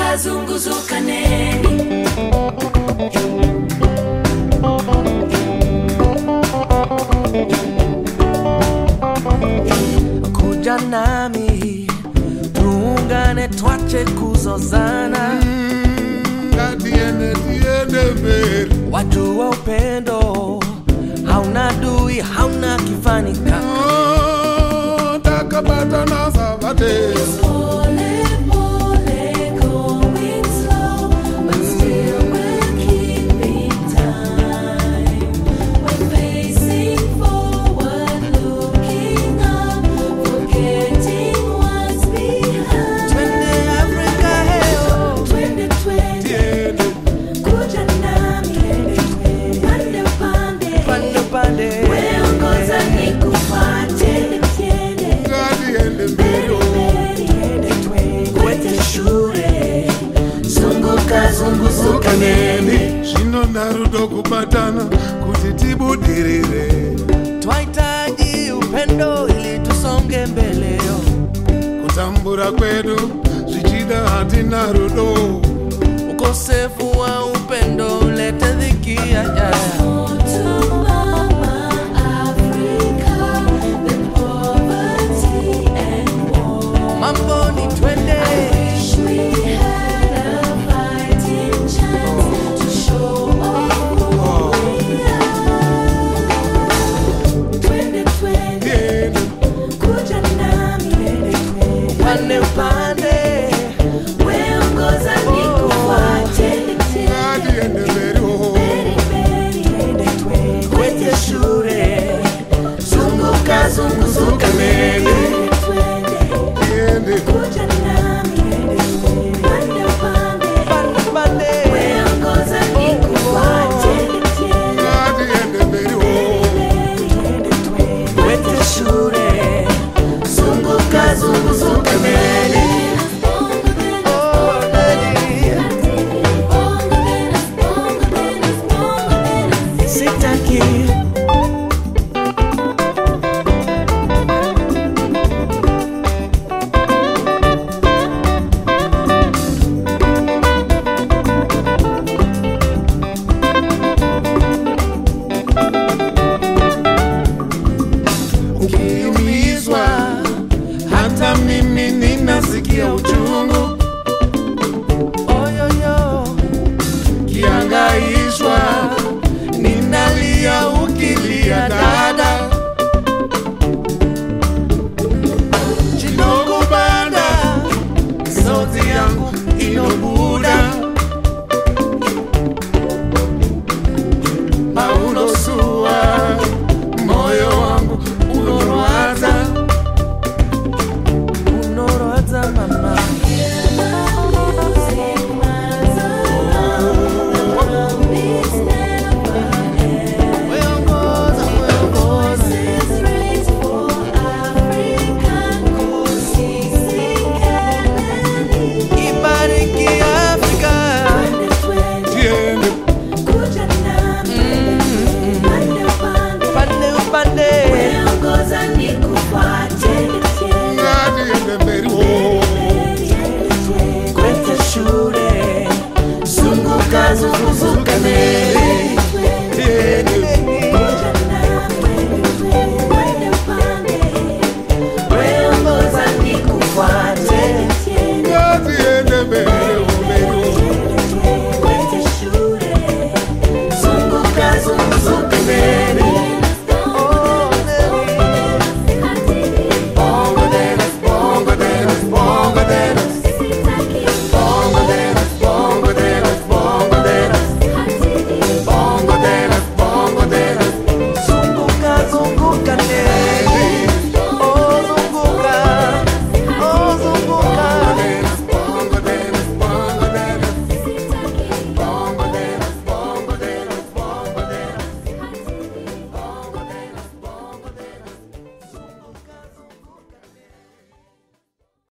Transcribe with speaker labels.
Speaker 1: zunguzuka neni.
Speaker 2: Kuja nami tuungane twache kuzozana,
Speaker 3: tiende mbele.
Speaker 2: watu wa upendo hauna dui hauna kifani kaka.
Speaker 3: Takapata na sabate.
Speaker 1: Pole pole going slow, but still we're keeping time. We're facing forward, looking up, forgetting what's behind.
Speaker 2: Twende Afrika heo,
Speaker 1: Twende
Speaker 3: Tiende.
Speaker 1: kuja nami, pande pande,
Speaker 2: pande pande,
Speaker 1: weongoza nikufuate, tiende
Speaker 3: Tiende mbele.
Speaker 2: kwenye shule
Speaker 1: zunguzuka neni.
Speaker 3: Shino narudo kupatana kutitibudirire.
Speaker 2: twahitaji upendo ili tusonge mbele yo.
Speaker 3: Kutambura kwedu zichida hati narudo.
Speaker 2: Ukosefu wa upendo ulete dhiki ya jaya.
Speaker 1: Moto